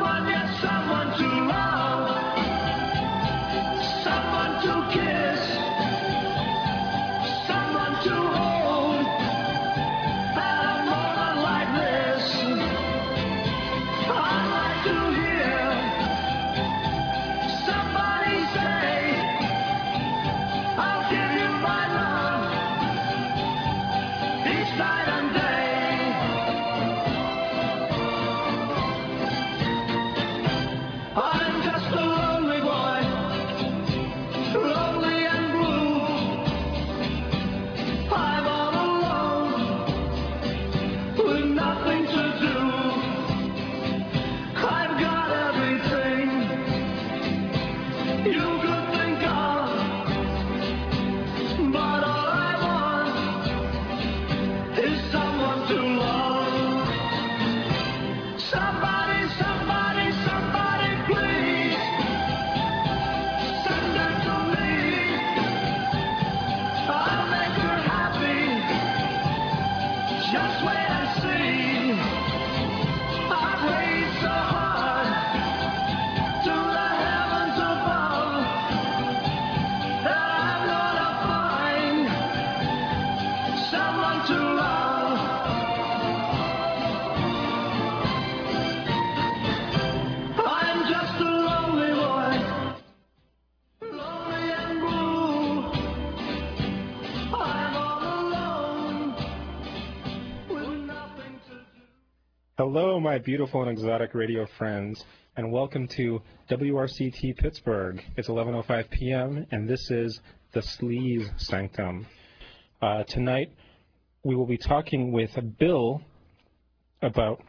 Hello, my beautiful and exotic radio friends, and welcome to WRCT Pittsburgh. It's 11:05 p.m., and this is the Sleaze Sanctum. Tonight, we will be talking with Bill about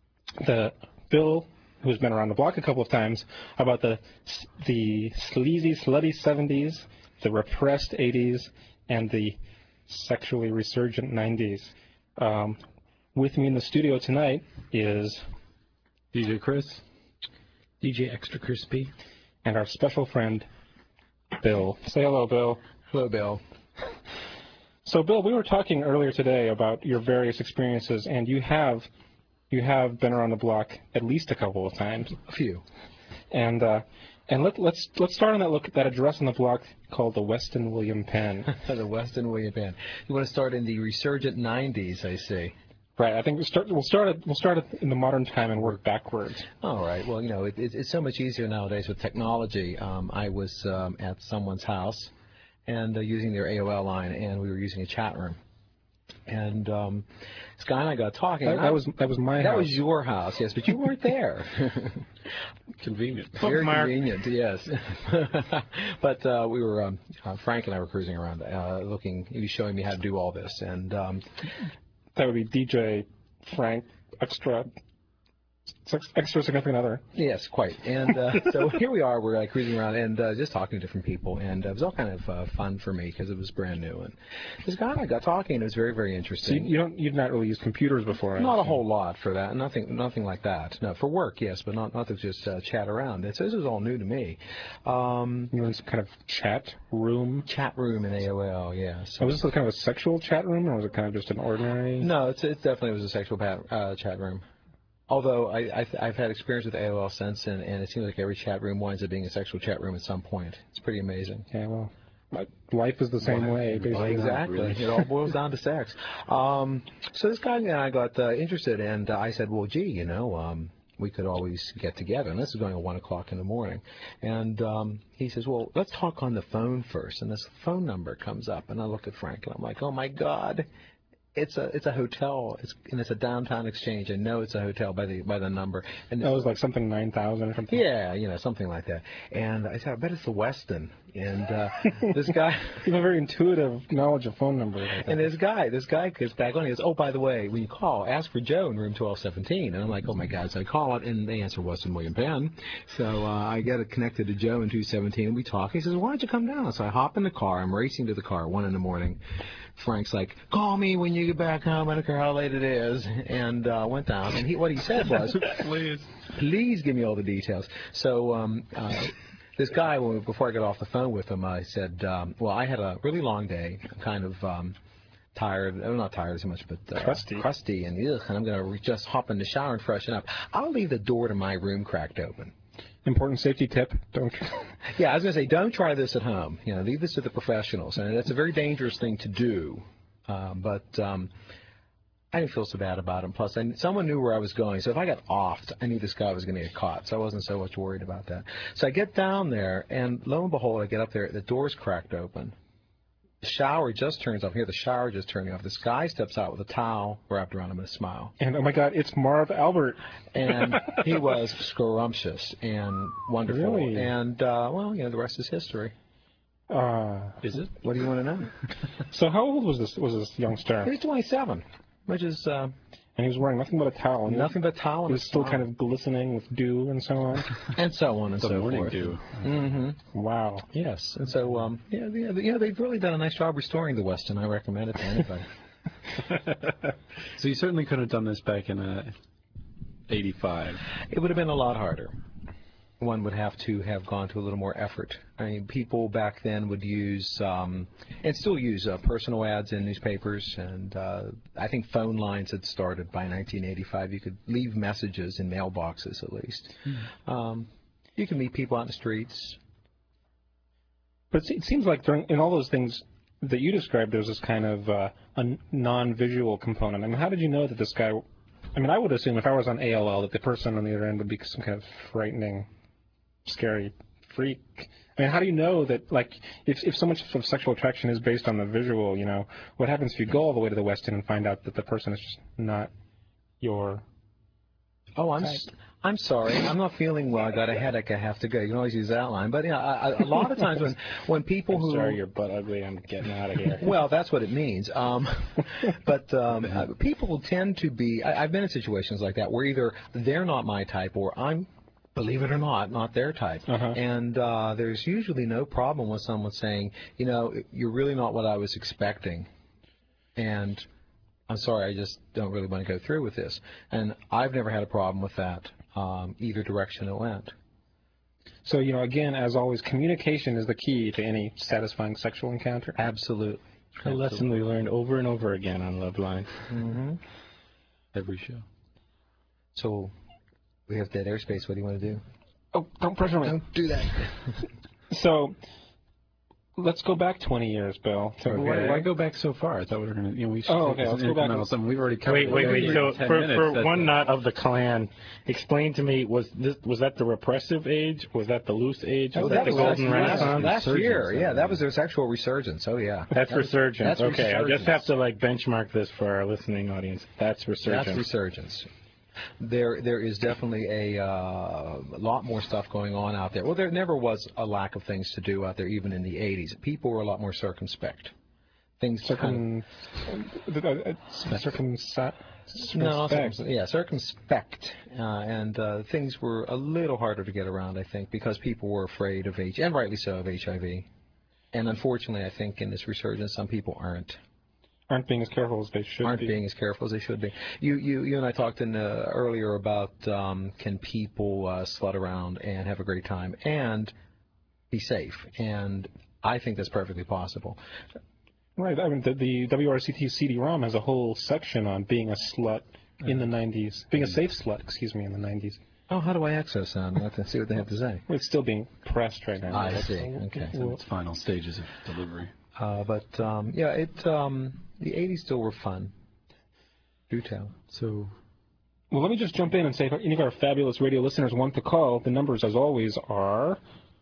Bill, who's been around the block a couple of times, about the sleazy, slutty 70s, the repressed 80s, and the sexually resurgent 90s. With me in the studio tonight is DJ Chris, DJ Extra Crispy, and our special friend, Bill. Say hello, Bill. Hello, Bill. So, Bill, we were talking earlier today about your various experiences, and you have been around the block at least a couple of times. A few. And let's start on that address on the block called the Weston William Penn. The Weston William Penn. You want to start in the resurgent 90s, I see. Right. I think we'll start it in the modern time and work backwards. All right. Well, you know, it's so much easier nowadays with technology. I was at someone's house and using their AOL line, and we were using a chat room. And this guy and I got talking. That was my house. That was your house, yes, but you weren't there. Convenient. Very convenient, yes. But we were Frank and I were cruising around, looking. He was showing me how to do all this, and. That would be DJ Frank, extra significant other. Yes, quite. And so here we are. We're cruising around and just talking to different people. And it was all kind of fun for me because it was brand new. And this guy and I got talking. And it was very, very interesting. So you'd not really used computers before? Not a whole lot for that. Nothing like that. No, for work, yes, but not to just chat around. So this was all new to me. You were in some kind of chat room? Chat room in AOL, yes. Was this kind of a sexual chat room, or was it kind of just an ordinary? No, it definitely was a sexual chat room. Although I've had experience with AOL since, and it seems like every chat room winds up being a sexual chat room at some point. It's pretty amazing. Yeah, well, life is the same way, basically. Well, exactly. Really. It all boils down to sex. So this guy and I got interested, and I said, well, gee, you know, we could always get together. And this is going at 1 o'clock in the morning. And he says, well, let's talk on the phone first. And this phone number comes up, and I look at Frank, and I'm like, oh, my God. It's a hotel, and it's a downtown exchange. I know it's a hotel by the number. And that was like something 9,000 or something. Yeah, you know, something like that. And I said, I bet it's the Weston. And this guy, you have a very intuitive knowledge of phone numbers. And this guy gets back on. He goes, oh, by the way, when you call, ask for Joe in room 1217. And I'm like, oh my God! So I call it, and they answer Weston William Penn. So I get it connected to Joe in 217, and we talk. He says, why don't you come down? So I hop in the car. I'm racing to the car 1 in the morning. Frank's like, call me when you get back home. I don't care how late it is. And went down. And what he said was, please give me all the details. So this guy, before I got off the phone with him, I said, well, I had a really long day, kind of tired. I'm not tired so much, but crusty, and I'm going to just hop in the shower and freshen up. I'll leave the door to my room cracked open. Important safety tip: don't. Yeah, I was going to say, don't try this at home. Leave this to the professionals, and that's a very dangerous thing to do. But I didn't feel so bad about it. Plus, someone knew where I was going, so if I got offed, I knew this guy was going to get caught, so I wasn't so much worried about that. So I get down there, and lo and behold, I get up there, the door's cracked open. The shower just turns off. Here, the shower just turning off. This guy steps out with a towel wrapped around him and a smile. And, oh, my God, it's Marv Albert. And he was scrumptious and wonderful. Really? And, the rest is history. Is it? What do you want to know? So how old was this youngster? He was 27, which is... and he was wearing nothing but a towel. Nothing but a towel. He was still kind of glistening with dew and so on. And so on and so forth. Morning dew. Mm-hmm. Wow. Yes. And so, they've really done a nice job restoring the Westin. I recommend it to anybody. So you certainly could have done this back in 85. It would have been a lot harder. One would have to have gone to a little more effort. I mean, people back then would use, and still use, personal ads in newspapers, and I think phone lines had started by 1985. You could leave messages in mailboxes, at least. You can meet people out in the streets. But it seems like in all those things that you described, there's this kind of a non-visual component. I mean, how did you know that this guy... I mean, I would assume if I was on AOL that the person on the other end would be some kind of frightening, scary freak. I mean, how do you know that, like, if so much of sexual attraction is based on the visual, what happens if you go all the way to the Westin and find out that the person is just not your type? I'm sorry. I'm not feeling well. I got a headache. I have to go. You can always use that line. But, a lot of times when people who... Sorry, you're butt ugly. I'm getting out of here. Well, that's what it means. But people tend to be... I've been in situations like that where either they're not my type or I'm, believe it or not their type. And there's usually no problem with someone saying, you're really not what I was expecting. And I'm sorry, I just don't really want to go through with this. And I've never had a problem with that, either direction it went. So, again, as always, communication is the key to any satisfying sexual encounter. Absolutely. A lesson we learned over and over again on Loveline. Every show. So we have dead airspace. What do you want to do? Oh, don't pressure me. Don't do that. So let's go back 20 years, Bill. Okay. Why go back so far? I thought we were going to, we should okay, let's go back. Something. We've already covered Wait. So for one minutes, not of the Klan, explain to me, was that the repressive age? Was that the loose age? Was that the golden renaissance? Last year, yeah, that was their sexual resurgence. Oh, yeah. That's resurgence. That's okay, resurgence. I just have to benchmark this for our listening audience. That's resurgence. That's resurgence. There is definitely a lot more stuff going on out there. Well, there never was a lack of things to do out there, even in the 80s. People were a lot more circumspect. Circumspect. And things were a little harder to get around, I think, because people were afraid of and rightly so, of HIV. And unfortunately, I think in this resurgence, some people aren't being as careful as they should be. Aren't being as careful as they should be. You and I talked earlier about can people slut around and have a great time and be safe, and I think that's perfectly possible. Right. I mean, the WRCT CD-ROM has a whole section on being a slut in the 90s, being a safe slut, in the 90s. Oh, how do I access that? Let's see what they have to say. Well, it's still being pressed right now. I see. Okay. So it's final stages of delivery. The 80s still were fun. Do tell. So, well, let me just jump in and say if any of our fabulous radio listeners want to call, the numbers, as always, are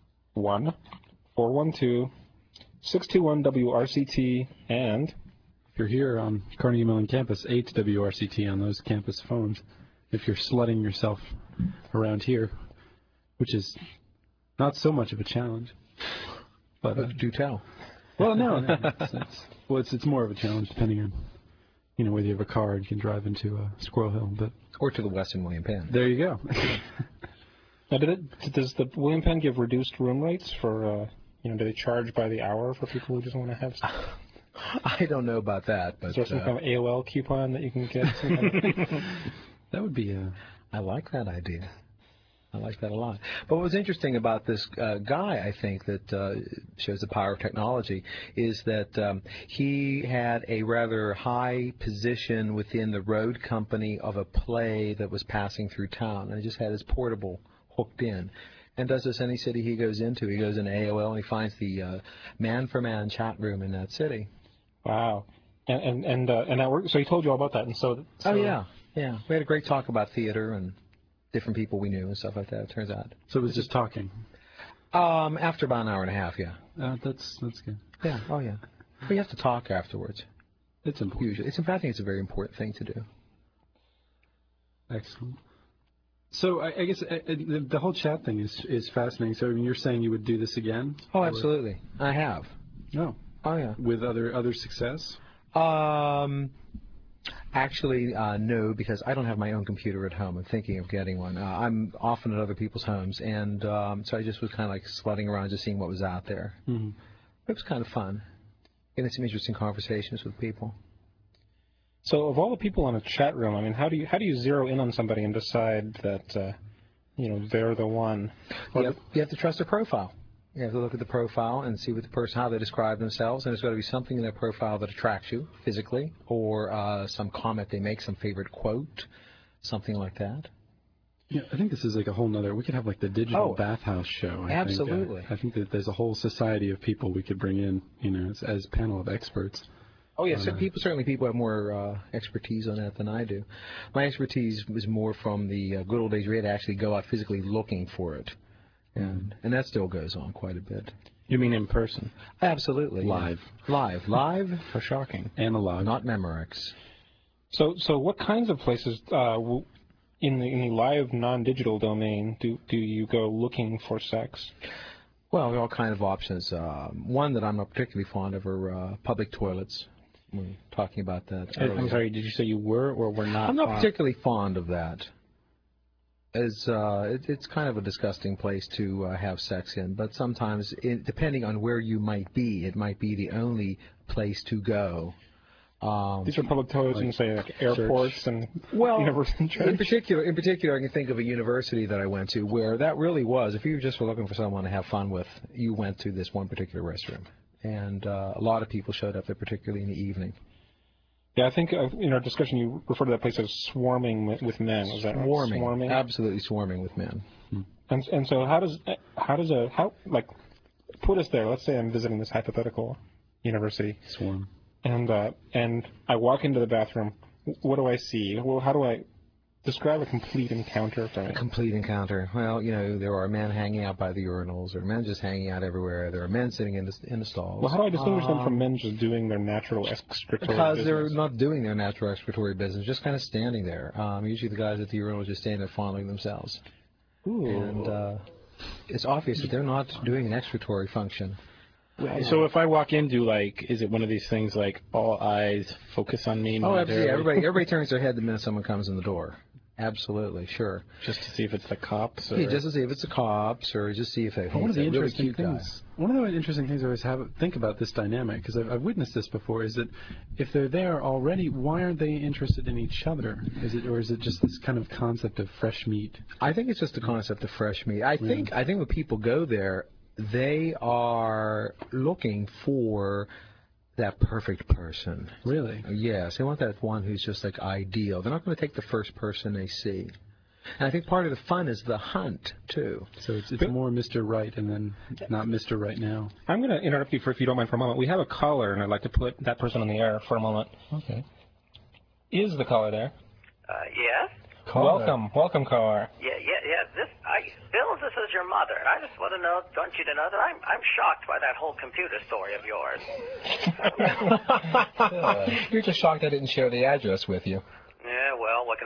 1-412-621-WRCT, and if you're here on Carnegie Mellon campus, 8-WRCT on those campus phones. If you're slutting yourself around here, which is not so much of a challenge. But do tell. Well, no. It's more of a challenge depending on, whether you have a car and you can drive into Squirrel Hill, or to the Westin William Penn. There you go. Now, does the William Penn give reduced room rates for, do they charge by the hour for people who just want to have stuff? I don't know about that, but is there some kind of AOL coupon that you can get? That would be I like that idea. I like that a lot. But what was interesting about this guy, I think, that shows the power of technology, is that he had a rather high position within the road company of a play that was passing through town. And he just had his portable hooked in. And does this any city he goes into. He goes into AOL and he finds the man-for-man chat room in that city. Wow. And that worked. So he told you all about that. And so Oh, yeah. Yeah. We had a great talk about theater and different people we knew and stuff like that, it turns out. So it was just talking? After about an hour and a half, yeah. That's good. Yeah, oh yeah. But you have to talk afterwards. It's important. Usually. I think it's a very important thing to do. Excellent. So I guess the whole chat thing is fascinating. So you're saying you would do this again? Oh, absolutely. I have. No. Oh, yeah. With other success? Actually, no, because I don't have my own computer at home. I'm thinking of getting one. I'm often at other people's homes, and so I just was kind of like sledding around, just seeing what was out there. Mm-hmm. It was kind of fun, getting some interesting conversations with people. So, of all the people in a chat room, I mean, how do you zero in on somebody and decide that they're the one? You have to trust their profile. You have to look at the profile and see what the person, how they describe themselves, and there's got to be something in their profile that attracts you physically, or some comment they make, some favorite quote, something like that. Yeah, I think this is like a whole nother. We could have like the digital bathhouse show. Absolutely. I think that there's a whole society of people we could bring in, as panel of experts. Oh yes, certainly people have more expertise on that than I do. My expertise was more from the good old days where you had to actually go out physically looking for it. And that still goes on quite a bit. You mean in person? Absolutely. Live. Yeah. Live. How shocking. Analog. Not Memorex. So what kinds of places in the live non-digital domain do you go looking for sex? Well, there are all kinds of options. One that I'm not particularly fond of are public toilets. We were talking about that earlier. I'm sorry, did you say you were or were not? I'm not particularly fond of that. It's kind of a disgusting place to have sex in, but sometimes, depending on where you might be, it might be the only place to go. These are public toilets in, say, like airports and university church? In particular, I can think of a university that I went to where that really was. If you just were looking for someone to have fun with, you went to this one particular restroom, and a lot of people showed up there, particularly in the evening. Yeah, I think in our discussion you referred to that place as swarming with men. Is that right? Swarming, absolutely swarming with men. And so how put us there? Let's say I'm visiting this hypothetical university. Swarm. And I walk into the bathroom. What do I see? Well, how do I describe a complete encounter for me? A complete encounter. Well, there are men hanging out by the urinals, or men just hanging out everywhere. There are men sitting in the stalls. Well, how do I distinguish them from men just doing their natural excretory because business? They're not doing their natural excretory business, just kind of standing there. Usually the guys at the urinal just standing there fondling themselves. Ooh. And it's obvious that they're not doing an excretory function. So if I walk into, is it one of these things like all eyes focus on me? Oh, absolutely. Everybody turns their head the minute someone comes in the door. Absolutely, sure. Just to see if it's the cops? Yeah, just to see if it's the cops, or just see if they one of the interesting really things. One of the interesting things I always think about this dynamic, because I've witnessed this before, is that if they're there already, why aren't they interested in each other? Is it just this kind of concept of fresh meat? I think it's just the concept of fresh meat. I think when people go there, they are looking for that perfect person. Really? Yes, they want that one who's just ideal. They're not going to take the first person they see. And I think part of the fun is the hunt too. So it's more Mr. Right and then not Mr. Right now. I'm going to interrupt you if you don't mind for a moment. We have a caller, and I'd like to put that person on the air for a moment. Okay. Is the caller there? Yes. Welcome, caller. Yeah. Bill, this is your mother. I just want you to know that I'm shocked by that whole computer story of yours. You're just shocked I didn't share the address with you. Yeah, well, what can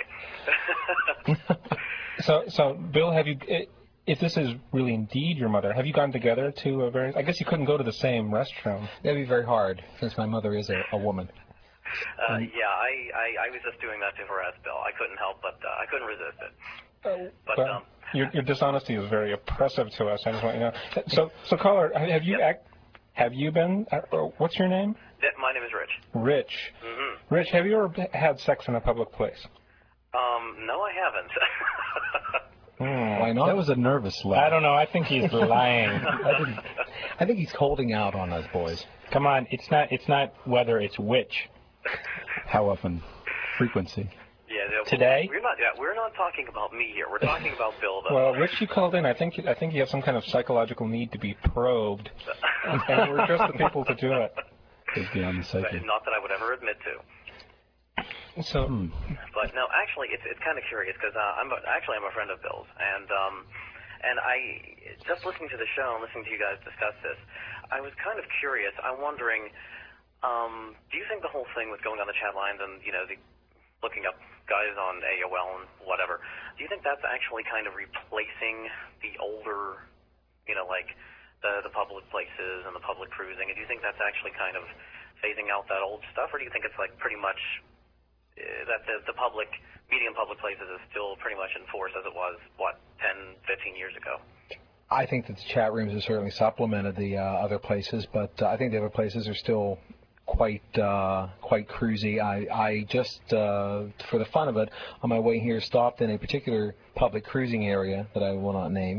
I say? So, Bill, have you? If this is really indeed your mother, have you gotten together to a very? I guess you couldn't go to the same restroom. That'd be very hard since my mother is a woman. Yeah, I was just doing that to harass Bill. I couldn't help, but I couldn't resist it. But well, your dishonesty is very oppressive to us. I just want you to know. So caller, have you been? What's your name? My name is Rich. Rich. Mm-hmm. Rich, have you ever had sex in a public place? No, I haven't. Why not? That was a nervous laugh. I don't know. I think he's lying. I think he's holding out on us, boys. Come on, it's not whether, it's which. How often? Frequency. Yeah, Today? We're not talking about me here. We're talking about Bill, though. Well, Rich, you called in. I think you have some kind of psychological need to be probed, and we're just the people to do it. Is beyond the psyche. Not that I would ever admit to. So, But no, actually, it's kind of curious because I'm a friend of Bill's, and I just listening to the show and listening to you guys discuss this, I was kind of curious. I'm wondering, do you think the whole thing with going on the chat lines and looking up guys on AOL and whatever, do you think that's actually kind of replacing the older, like the public places and the public cruising? And do you think that's actually kind of phasing out that old stuff, or do you think it's like pretty much that the public, medium public places is still pretty much in force as it was, 10, 15 years ago? I think that the chat rooms have certainly supplemented the other places, but I think the other places are still quite cruisy. I just, for the fun of it, on my way here, stopped in a particular public cruising area that I will not name,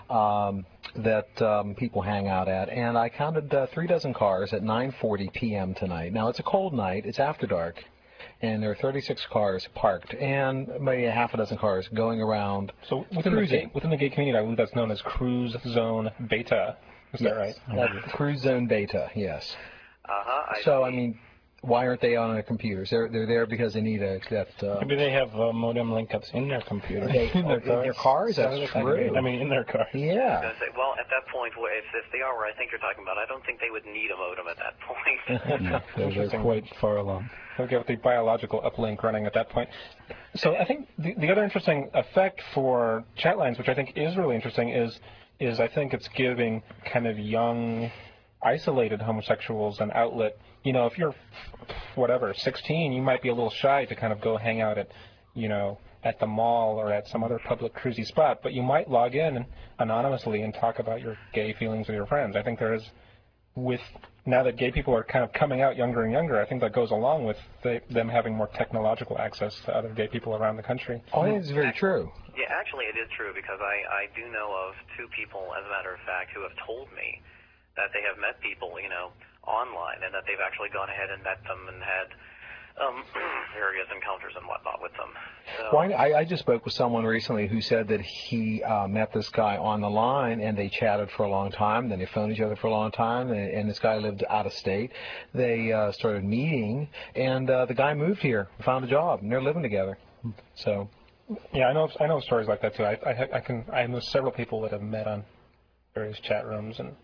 that people hang out at, and I counted 3 dozen cars at 9:40 p.m. tonight. Now, it's a cold night. It's after dark. And there are 36 cars parked, and maybe a half a dozen cars going around. So within the gay community, I believe that's known as Cruise Zone Beta. Is that right? That's Cruise Zone Beta, yes. So, I mean, why aren't they on their computers? They're there because they need Maybe they have modem link-ups in their computer. in their cars? That's true. I mean, in their cars. Yeah. Well, at that point, if they are where I think you're talking about, I don't think they would need a modem at that point. They're quite far along. They'll get the biological uplink running at that point. So I think the other interesting effect for chat lines, which I think is really interesting, is I think it's giving kind of young, isolated homosexuals an outlet. If you're, 16, you might be a little shy to kind of go hang out at, at the mall or at some other public cruisy spot, but you might log in anonymously and talk about your gay feelings with your friends. I think there is, now that gay people are kind of coming out younger and younger, I think that goes along with them having more technological access to other gay people around the country. Oh, I think it's very true. Yeah, actually, it is true because I do know of 2 people, as a matter of fact, who have told me that they have met people, online, and that they've actually gone ahead and met them and had various encounters and whatnot with them. So, Well, I just spoke with someone recently who said that he met this guy on the line, and they chatted for a long time. Then they phoned each other for a long time, and this guy lived out of state. They started meeting, and the guy moved here, found a job, and they're living together. So, yeah, I know stories like that too. I know several people that have met on various chat rooms, and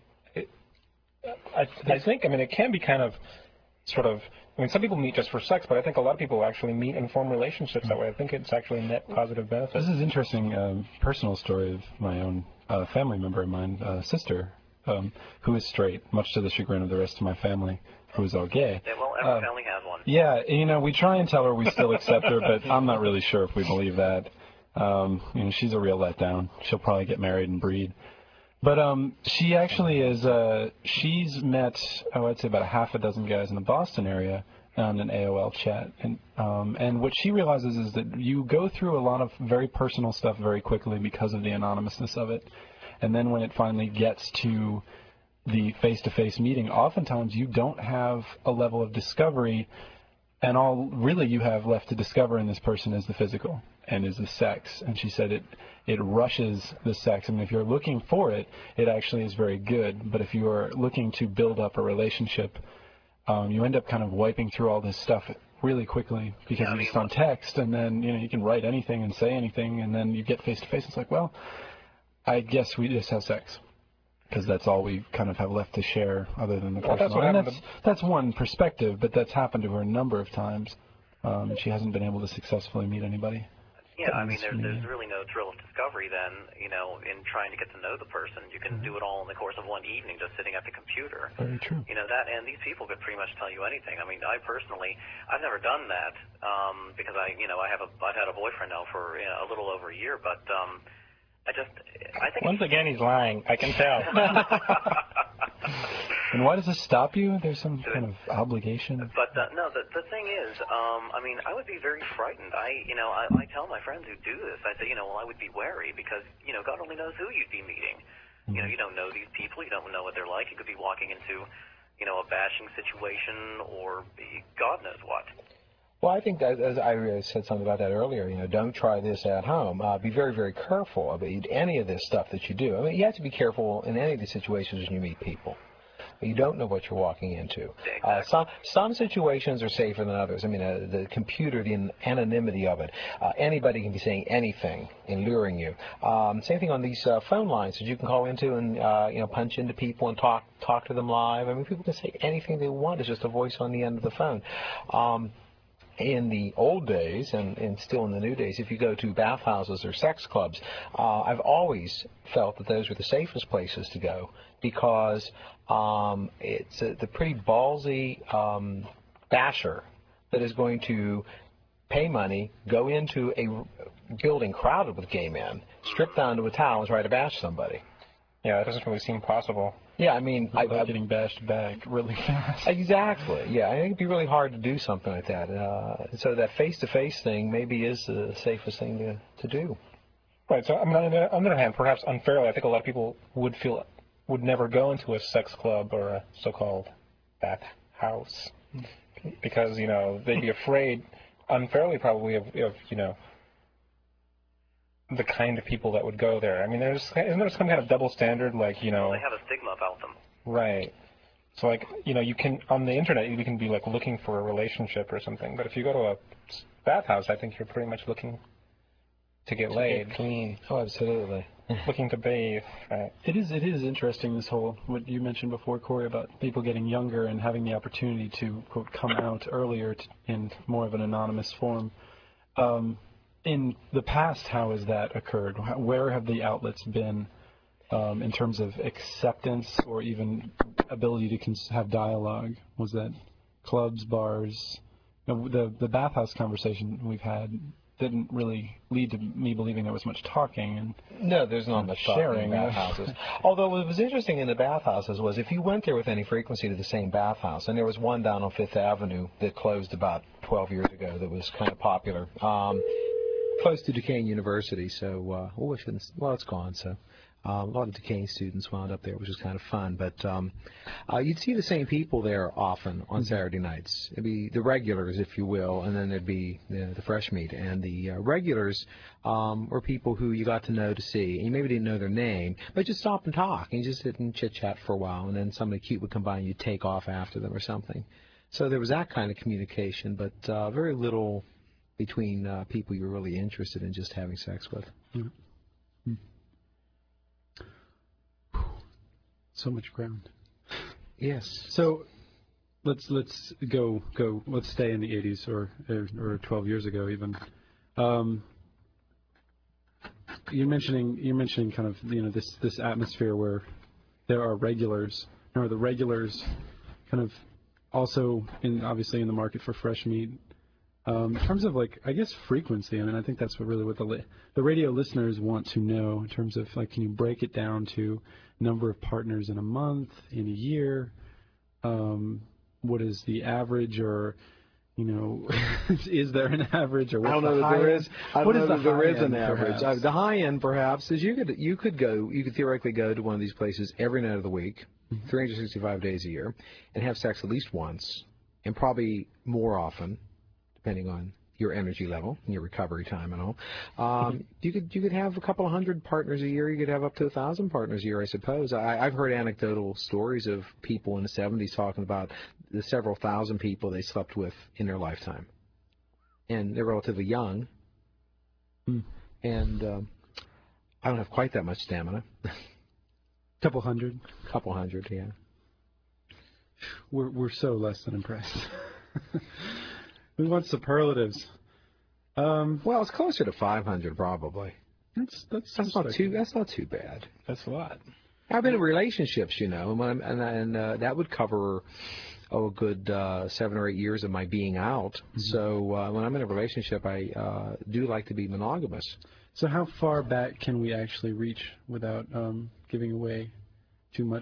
I think it can be kind of sort of. Some people meet just for sex, but I think a lot of people actually meet and form relationships that way. I think it's actually a net positive benefit. This is an interesting personal story of my own family member of mine, sister, who is straight, much to the chagrin of the rest of my family, who is all gay. Yeah, well, every family has one. Yeah, we try and tell her we still accept her, but I'm not really sure if we believe that. She's a real letdown. She'll probably get married and breed. But she actually is, she's met, I'd say about a half a dozen guys in the Boston area on an AOL chat. And what she realizes is that you go through a lot of very personal stuff very quickly because of the anonymousness of it. And then when it finally gets to the face-to-face meeting, oftentimes you don't have a level of discovery, and all really you have left to discover in this person is the physical and is the sex. And she said it rushes the sex. If you're looking for it, it actually is very good. But if you are looking to build up a relationship, you end up kind of wiping through all this stuff really quickly because it's just on text, and then you can write anything and say anything, and then you get face-to-face. It's like, well, I guess we just have sex because that's all we kind of have left to share other than the personal. That's one perspective, but that's happened to her a number of times. She hasn't been able to successfully meet anybody. Yeah, there's really no thrill of discovery then, in trying to get to know the person. You can do it all in the course of one evening just sitting at the computer. Very true. And these people could pretty much tell you anything. I personally, I've never done that because I've had a boyfriend now for a little over a year, but I think... Once again, he's lying. I can tell. And why does this stop you? There's some kind of obligation? But no, the thing is, I mean, I would be very frightened. I tell my friends who do this, I say, well, I would be wary because, God only knows who you'd be meeting. You don't know these people. You don't know what they're like. You could be walking into, a bashing situation or God knows what. Well, I think that, as I said something about that earlier, don't try this at home. Be very, very careful about any of this stuff that you do. I mean, you have to be careful in any of these situations when you meet people. You don't know what you're walking into. Exactly. Some situations are safer than others. I mean, the computer, the anonymity of it. Anybody can be saying anything and luring you. Same thing on these phone lines that you can call into and punch into people and talk to them live. I mean, people can say anything they want. It's just a voice on the end of the phone. In the old days, and still in the new days, if you go to bathhouses or sex clubs, I've always felt that those were the safest places to go because it's the pretty ballsy basher that is going to pay money, go into a building crowded with gay men, strip down to a towel and try to bash somebody. Yeah, it doesn't really seem possible. Yeah, I mean, Without getting bashed back really fast. Exactly. Yeah, I think it'd be really hard to do something like that. So that face-to-face thing maybe is the safest thing to do. Right. So, I mean, on the other hand, perhaps unfairly, I think a lot of people would never go into a sex club or a so-called bathhouse because they'd be afraid, unfairly probably, of the kind of people that would go there. I mean, isn't there some kind of double standard, like They have a stigma about them. Right. So, like, you can on the internet you can be like looking for a relationship or something, but if you go to a bathhouse, I think you're pretty much looking to get laid, Clean. Oh, absolutely. looking to bathe. Right. It is interesting, this whole, what you mentioned before, Corey, about people getting younger and having the opportunity to, quote, come out earlier in more of an anonymous form. In the past, how has that occurred? Where have the outlets been in terms of acceptance or even ability to have dialogue? Was that clubs, bars? The bathhouse conversation we've had didn't really lead to me believing there was much talking. And no, there's not much talking in bathhouses. Although what was interesting in the bathhouses was if you went there with any frequency to the same bathhouse, and there was one down on Fifth Avenue that closed about 12 years ago that was kind of popular. Close to Duquesne University, so it's gone. So a lot of Duquesne students wound up there, which was kind of fun. But you'd see the same people there often on Saturday nights. It'd be the regulars, if you will, and then there'd be the fresh meat. And the regulars were people who you got to know to see, and you maybe didn't know their name, but just stop and talk, and you just sit and chit chat for a while, and then somebody cute would come by and you'd take off after them or something. So there was that kind of communication, but very little between people you're really interested in just having sex with. Mm-hmm. So much ground. Yes. So let's go. Let's stay in the 80s or 12 years ago even. You're mentioning kind of this atmosphere where there are regulars. Are the regulars kind of also obviously in the market for fresh meat? In terms of, like, I guess frequency, I mean, I think that's what the radio listeners want to know in terms of, like, can you break it down to number of partners in a month, in a year? What is the average, or, is there an average, or what's I don't know the that there is. I don't know that there is an average. The high end, perhaps, is you could theoretically go to one of these places every night of the week, 365 days a year, and have sex at least once, and probably more often, depending on your energy level and your recovery time and all. You could have a couple of hundred partners a year. You could have up to 1,000 partners a year, I suppose. I've heard anecdotal stories of people in the 70s talking about the several thousand people they slept with in their lifetime. And they're relatively young. And I don't have quite that much stamina. Couple hundred, yeah. We're so less than impressed. We want superlatives. Well, it's closer to 500 probably. That's not too bad. That's a lot. I've been in relationships, and that would cover a good 7 or 8 years of my being out. Mm-hmm. So when I'm in a relationship, I do like to be monogamous. So how far back can we actually reach without giving away too much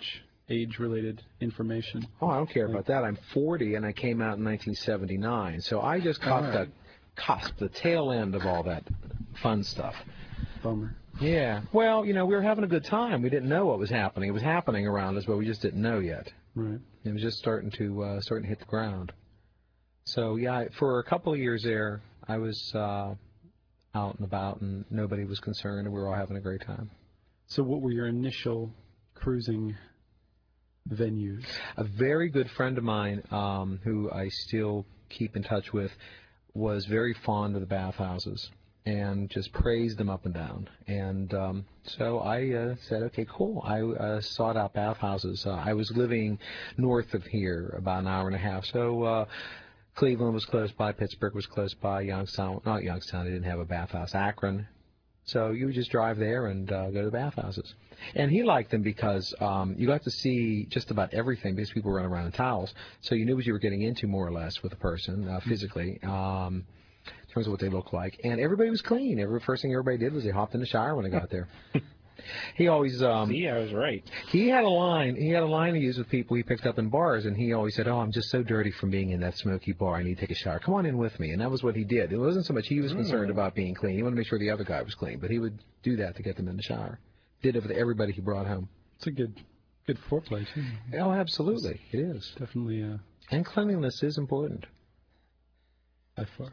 age-related information. Oh, I don't care about that. I'm 40, and I came out in 1979, so I just caught the cusp, the tail end of all that fun stuff. Bummer. Yeah. Well, we were having a good time. We didn't know what was happening. It was happening around us, but we just didn't know yet. Right. It was just starting to hit the ground. So yeah, for a couple of years there, I was out and about, and nobody was concerned, and we were all having a great time. So what were your initial cruising venues? A very good friend of mine, who I still keep in touch with, was very fond of the bathhouses and just praised them up and down. And so I said, okay, cool. I sought out bathhouses. I was living north of here, about an hour and a half. So Cleveland was close by, Pittsburgh was close by, Youngstown, not Youngstown, they didn't have a bathhouse, Akron. So you would just drive there and go to the bathhouses. And he liked them because you got to see just about everything because people run around in towels. So you knew what you were getting into more or less with a person physically in terms of what they looked like. And everybody was clean. First thing everybody did was they hopped in the shower when they got there. He always See, I was right. He had a line to use with people he picked up in bars, and he always said, "Oh, I'm just so dirty from being in that smoky bar. I need to take a shower. Come on in with me." And that was what he did. It wasn't so much he was concerned about being clean. He wanted to make sure the other guy was clean, but he would do that to get them in the shower. Did it with everybody he brought home. It's a good foreplay too. Oh, absolutely, it is. Definitely. And cleanliness is important. By far.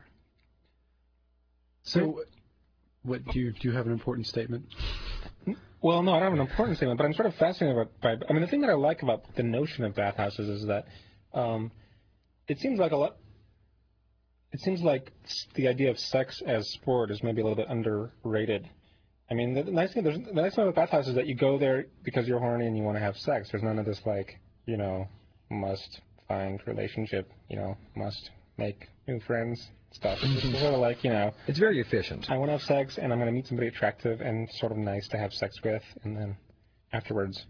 So, what do you have an important statement? Well, no, I don't have an important statement, but I'm sort of fascinated by the thing that I like about the notion of bathhouses is that it seems like the idea of sex as sport is maybe a little bit underrated. I mean, the nice thing about bathhouses is that you go there because you're horny and you want to have sex. There's none of this must find relationship, must make new friends stuff. It's sort of like, It's very efficient. I want to have sex, and I'm going to meet somebody attractive and sort of nice to have sex with, and then afterwards,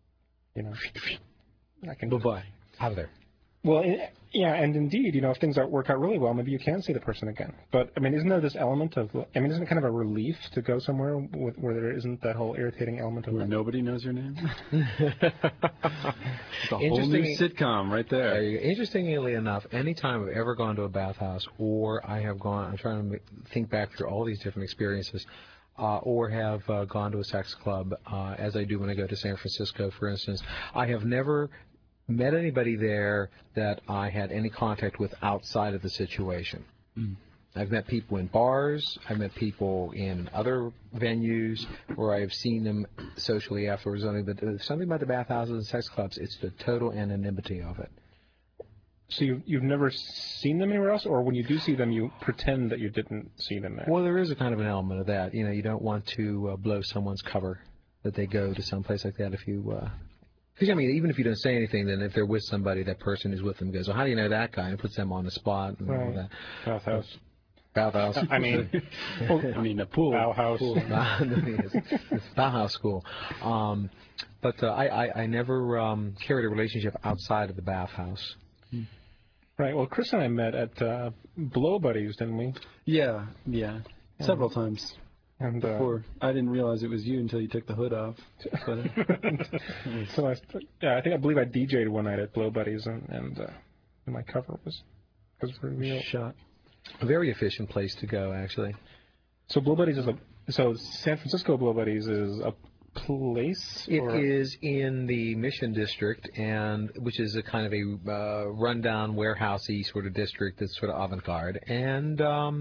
I can... Bye-bye. Out of there. Well, and indeed, if things work out really well, maybe you can see the person again. But, isn't there this element of... isn't it kind of a relief to go somewhere where there isn't that whole irritating element of... Where nobody knows your name? It's a whole new sitcom right there. Interestingly enough, any time I've ever gone to a bathhouse, or I'm trying to think back through all these different experiences, or have gone to a sex club, as I do when I go to San Francisco, for instance, I have never met anybody there that I had any contact with outside of the situation. Mm. I've met people in bars, I've met people in other venues where I've seen them socially afterwards, but something about the bathhouses and sex clubs, it's the total anonymity of it. So you've never seen them anywhere else, or when you do see them, you pretend that you didn't see them there? Well, there is a kind of an element of that. You don't want to blow someone's cover that they go to someplace like that if you... Because, even if you don't say anything, then if they're with somebody, that person who's with them goes, well, how do you know that guy? And it puts them on the spot and all that. Bathhouse. Bathhouse. A pool. Bauhaus. It's Bauhaus school. But I never carried a relationship outside of the bathhouse. Right. Well, Chris and I met at Blow Buddies, didn't we? Yeah. Several times. And before I didn't realize it was you until you took the hood off. So I believe I DJ'd one night at Blow Buddies, and my cover was revealed. Shot. A very efficient place to go, actually. So Blow Buddies so San Francisco Blow Buddies is a place? It is in the Mission District, which is a kind of a rundown, warehousey sort of district that's sort of avant-garde. And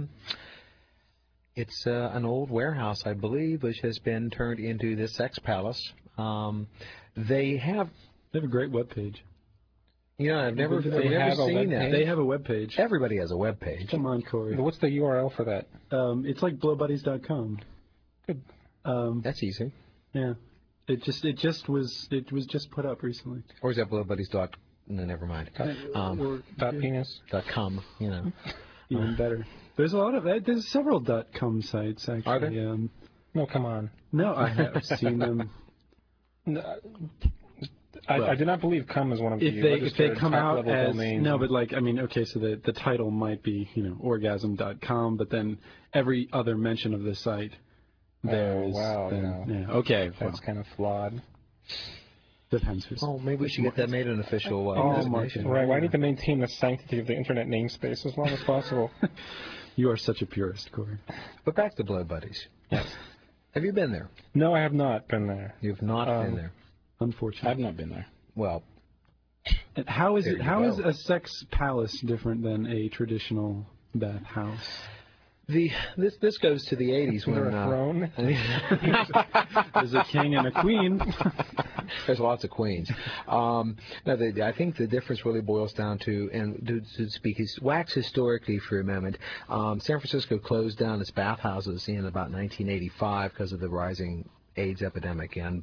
it's an old warehouse, I believe, which has been turned into this sex palace. They have a great webpage. I've never seen that. They have a webpage. Everybody has a webpage. Come on, Corey. What's the URL for that? It's like blowbuddies.com. Good. That's easy. Yeah. It was just put up recently. Or is that blowbuddies? No, never mind. .penis. .com. Even better. There's there's several .com sites actually. Are there? No, come on. No, I have seen them. No, I do not believe .com is one of the if they come out as domains. No, but okay, so the title might be orgasm.com, but then every other mention of the site there is. Wow. Yeah. Okay. That's kind of flawed. Depends who's. Oh, maybe we should get that made an official designation. Right. Well, I need to maintain the sanctity of the internet namespace as long as possible. You are such a purist, Corey. But back to Blow Buddies. Yes. Have you been there? No, I have not been there. You've not been there. Unfortunately. I've not been there. Well, And how is there it? you How go. is a sex palace different than a traditional bathhouse? This goes to the 80s when Under a throne. There's a king and a queen. There's lots of queens. No, I think the difference really boils down to, and to speak wax historically for a moment, San Francisco closed down its bathhouses in about 1985 because of the rising AIDS epidemic, and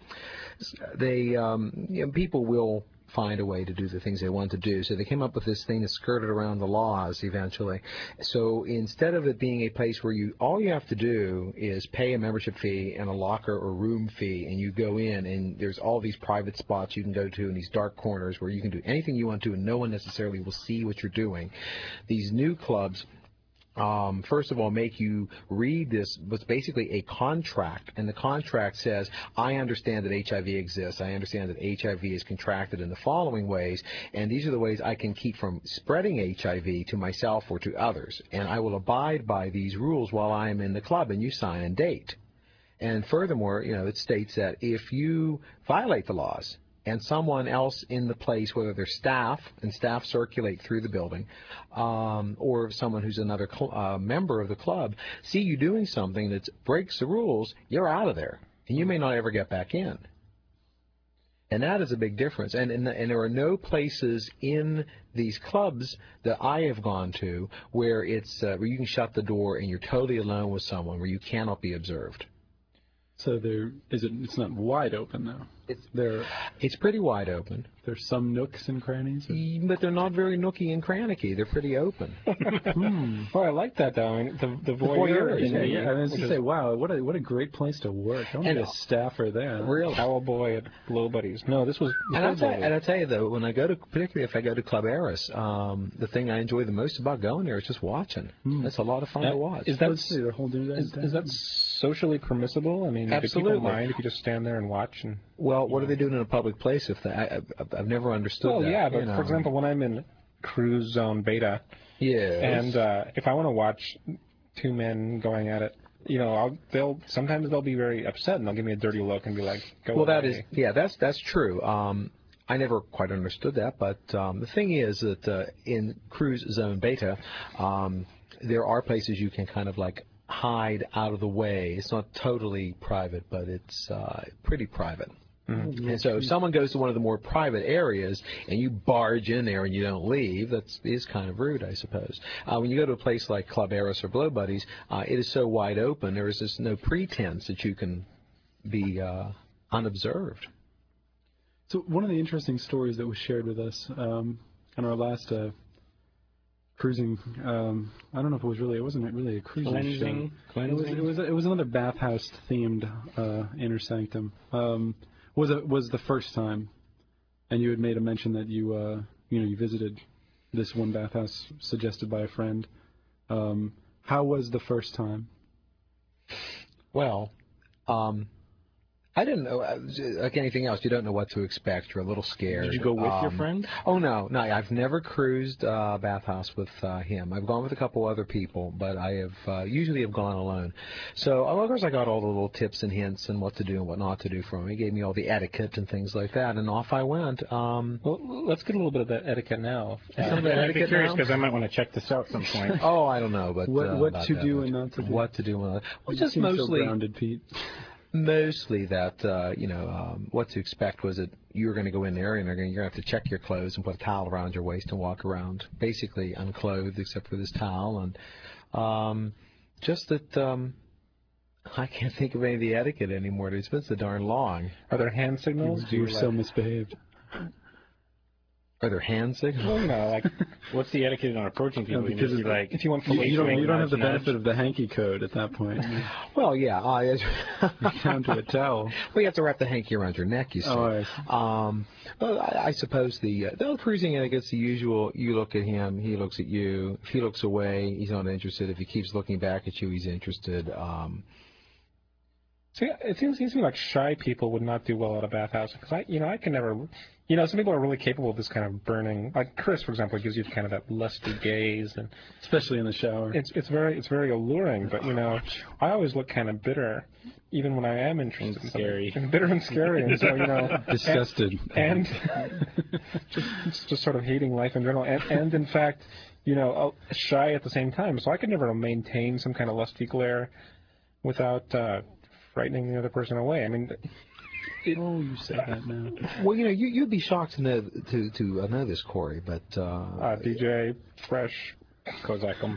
people will find a way to do the things they want to do. So they came up with this thing that skirted around the laws eventually. So instead of it being a place where all you have to do is pay a membership fee and a locker or room fee, and you go in and there's all these private spots you can go to in these dark corners where you can do anything you want to and no one necessarily will see what you're doing. These new clubs first of all, make you read this, what's basically a contract, and the contract says, I understand that HIV exists, I understand that HIV is contracted in the following ways, and these are the ways I can keep from spreading HIV to myself or to others, and I will abide by these rules while I am in the club, and you sign and date. And furthermore, it states that if you violate the laws, and someone else in the place, whether they're staff, and staff circulate through the building, or someone who's another member of the club, see you doing something that breaks the rules, you're out of there, and you may not ever get back in. And that is a big difference. And there are no places in these clubs that I have gone to where where you can shut the door and you're totally alone with someone, where you cannot be observed. So it's not wide open though. It's pretty wide open. There's some nooks and crannies. But they're not very nooky and crannicky. They're pretty open. Oh, I like that though. I mean, the voyeurism. Yeah, I was going to say, wow, what a great place to work. I want to be a staffer there. Real cowboy at Blow Buddies. No, this was. And I'll tell you though, when I go to, particularly if I go to Club Eris, the thing I enjoy the most about going there is just watching. That's a lot of fun to watch. Is that socially permissible? I mean, absolutely. Do people mind if you just stand there and watch? And well, what are they doing in a public place? I've never understood that. Well, yeah, but for example, when I'm in Cruise Zone Beta, and if I want to watch two men going at it, sometimes they'll be very upset and they'll give me a dirty look and be like, "Go away." That's true. I never quite understood that, but the thing is that in Cruise Zone Beta, there are places you can kind of like hide out of the way. It's not totally private, but it's pretty private. Mm-hmm. And so if someone goes to one of the more private areas and you barge in there and you don't leave, that is kind of rude, I suppose. When you go to a place like Club Eris or Blow Buddies, it is so wide open, there is just no pretense that you can be unobserved. So one of the interesting stories that was shared with us on our last cruising, I don't know if it wasn't really a cruising show. It was another bathhouse themed Inner Sanctum. Was the first time, and you had made a mention that you visited this one bathhouse suggested by a friend. How was the first time? Well, I didn't know, like anything else, you don't know what to expect. You're a little scared. Did you go with your friend? Oh, no. I've never cruised a bathhouse with him. I've gone with a couple other people, but I have usually have gone alone. So, of course, I got all the little tips and hints and what to do and what not to do for him. He gave me all the etiquette and things like that, and off I went. Well, let's get a little bit of that etiquette now. I'd be curious because I might want to check this out at some point. Oh, I don't know, but what to do and not to do. What to do and not. Well, just mostly so grounded, Pete. Mostly that, what to expect was that you were going to go in there and you're going to have to check your clothes and put a towel around your waist and walk around basically unclothed except for this towel. And just that I can't think of any of the etiquette anymore. It's been so darn long. Are there hand signals? You were so misbehaved. Are there hand signals? Well, like, what's the etiquette on approaching people? Because if you want you don't have the benefit of the hanky code at that point. Well, yeah. You're down to a towel. Well, you have to wrap the hanky around your neck, you see. Oh, I see. Well, I suppose the cruising etiquette's the usual. You look at him, he looks at you. If he looks away, he's not interested. If he keeps looking back at you, he's interested. See, it seems to me like shy people would not do well at a bathhouse because I can never. Some people are really capable of this kind of burning. Like Chris, for example, gives you kind of that lusty gaze, and Especially in the shower. it's very alluring. But I always look kind of bitter, even when I am interested. And scary. And bitter and scary, and so Disgusted. and just sort of hating life in general, and in fact, shy at the same time. So I could never maintain some kind of lusty glare without frightening the other person away. I mean, you say that now. Well, you'd be shocked to know know this, Corey, but DJ Fresh Kozakum.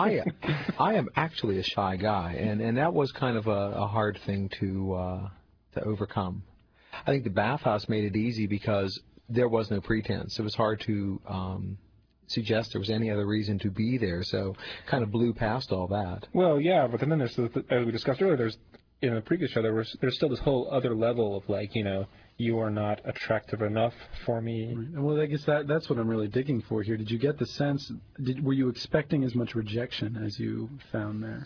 I am actually a shy guy, and that was kind of a hard thing to overcome. I think the bathhouse made it easy because there was no pretense. It was hard to suggest there was any other reason to be there, so kind of blew past all that. Well, yeah, but then there's, as we discussed earlier, in the previous show, there's still this whole other level of you are not attractive enough for me. Right. Well, I guess that's what I'm really digging for here. Did you get the sense? Were you expecting as much rejection as you found there?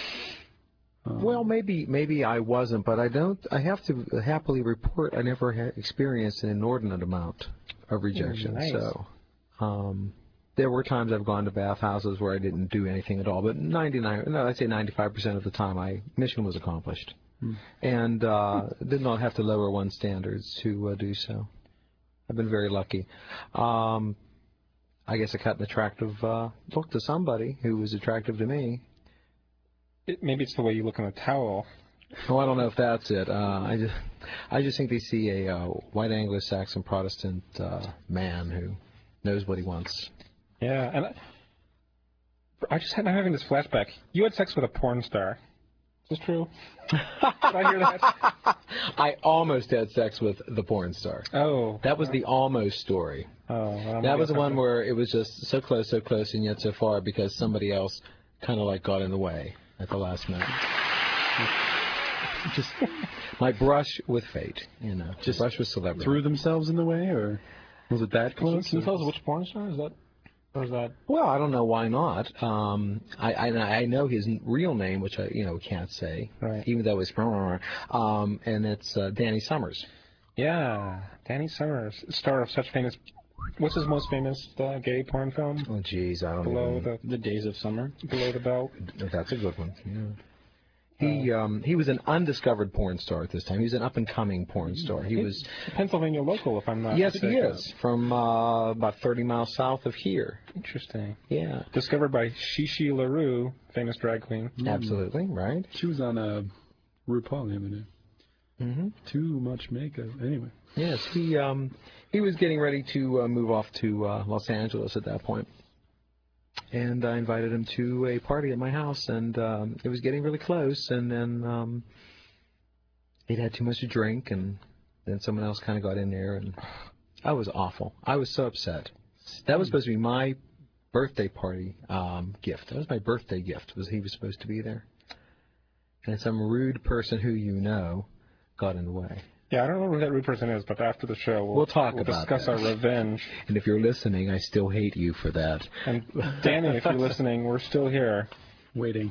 Well, maybe I wasn't, but I have to happily report I never experienced an inordinate amount of rejection. Nice. So, there were times I've gone to bathhouses where I didn't do anything at all, but I'd say 95% of the time, my mission was accomplished, and did not have to lower one's standards to do so. I've been very lucky. I guess I cut an attractive look to somebody who was attractive to me. Maybe it's the way you look on a towel. Oh, I don't know if that's it. I just think they see a white Anglo-Saxon Protestant man who knows what he wants. Yeah, and I'm having this flashback. You had sex with a porn star. Is this true? Did I hear that? I almost had sex with the porn star. Oh. That was the almost story. Oh. Well, that was the one where it was just so close, and yet so far because somebody else kind of got in the way at the last minute. Just my brush with fate, Just brush with celebrity. Threw themselves in the way, or was it that close? Can you tell us which porn star is that? Or is that? Well, I don't know why not. I know his real name, which I can't say, right. Even though it's and it's Danny Summers. Yeah, Danny Summers, star of such famous. What's his most famous gay porn film? Oh, geez, I don't know. The Days of Summer. Below the Belt. That's a good one. Yeah. He was an undiscovered porn star at this time. He was an up-and-coming porn star. He was Pennsylvania local, if I'm not mistaken. Yes, he is. From about 30 miles south of here. Interesting. Yeah. Discovered by Shishi LaRue, famous drag queen. Absolutely, right. She was on RuPaul the other day. Mm-hmm. Too much makeup. Anyway. Yes, he was getting ready to move off to Los Angeles at that point. And I invited him to a party at my house, and it was getting really close, and then he'd had too much to drink, and then someone else kind of got in there, and I was awful. I was so upset. That was supposed to be my birthday party gift. That was my birthday gift, was he was supposed to be there. And some rude person who got in the way. Yeah, I don't know who that rude person is, but after the show, we'll talk about discuss our revenge. And if you're listening, I still hate you for that. And Danny, if you're listening, we're still here. Waiting.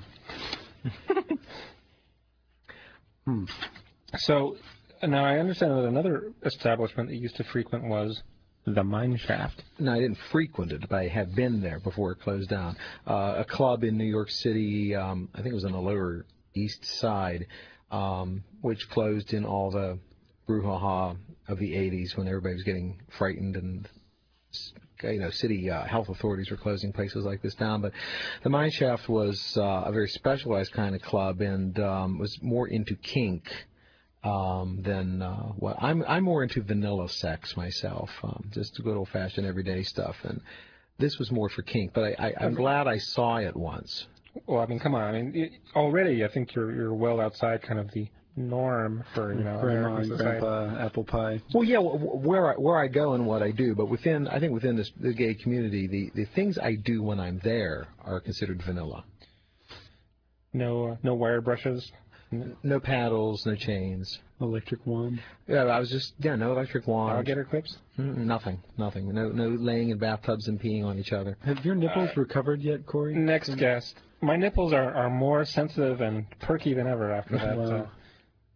So, now I understand that another establishment that you used to frequent was the Mine Shaft. No, I didn't frequent it, but I have been there before it closed down. A club in New York City, I think it was on the Lower East Side, which closed in all the brouhaha of the 80s when everybody was getting frightened and city health authorities were closing places like this down. But the Mine Shaft was a very specialized kind of club and was more into kink than what I'm more into vanilla sex myself, just the good old-fashioned everyday stuff. And this was more for kink, but I'm glad I saw it once. Well, I mean, come on. I mean, already I think you're well outside kind of the norm for Grandma and Grandpa apple pie. Well, yeah, where I go and what I do, but within the gay community, the things I do when I'm there are considered vanilla. No wire brushes. No paddles, no chains. Electric wand. Yeah, no electric wand. Alligator clips. Nothing. No laying in bathtubs and peeing on each other. Have your nipples recovered yet, Corey? Next guest. My nipples are more sensitive and perky than ever after that. Wow.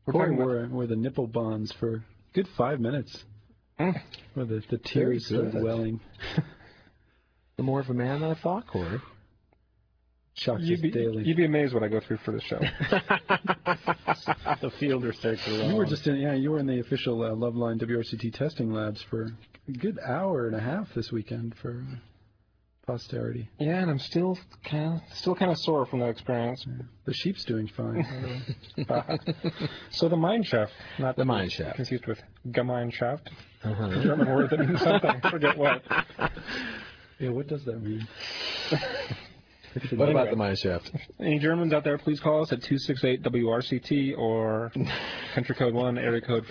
Corey wore the nipple bonds for a good 5 minutes. Where the tears started welling. You're more of a man than I thought, Corey. Shocks us daily. You'd be amazed what I go through for the show. The fielder search alone. You were just you were in the official Loveline WRCT testing labs for a good hour and a half this weekend for posterity. Yeah, and I'm still kind of sore from that experience. Yeah. The sheep's doing fine. So the Mine Shaft, not the Mine Shaft, confused with Gemeinschaft, a German word that means something. I forget what. Yeah, what does that mean? What about the Mine Shaft? Any Germans out there, please call us at 268-WRCT or country code 1, area code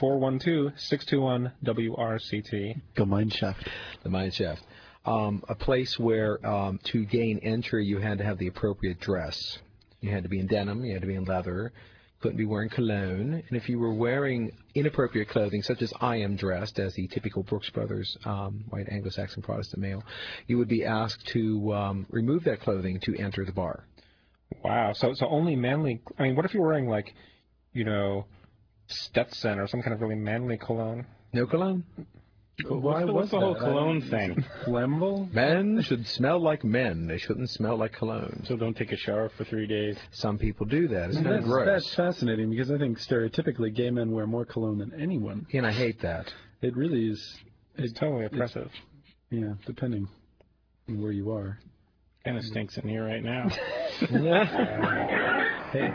412-621-WRCT. Gemeinschaft. The Mine Shaft. A place where to gain entry you had to have the appropriate dress. You had to be in denim, you had to be in leather, couldn't be wearing cologne, and if you were wearing inappropriate clothing, such as I am dressed as the typical Brooks Brothers white Anglo-Saxon Protestant male, you would be asked to remove that clothing to enter the bar. Wow, so only manly, I mean, what if you're wearing, like, Stetson or some kind of really manly cologne? No cologne? What's the whole cologne thing? Flammable? Men should smell like men. They shouldn't smell like cologne. So don't take a shower for 3 days. Some people do that. Isn't that gross? That's fascinating because I think stereotypically gay men wear more cologne than anyone. And I hate that. It really is. It's totally oppressive. Yeah, depending on where you are. Kind of stinks in here right now. Hey.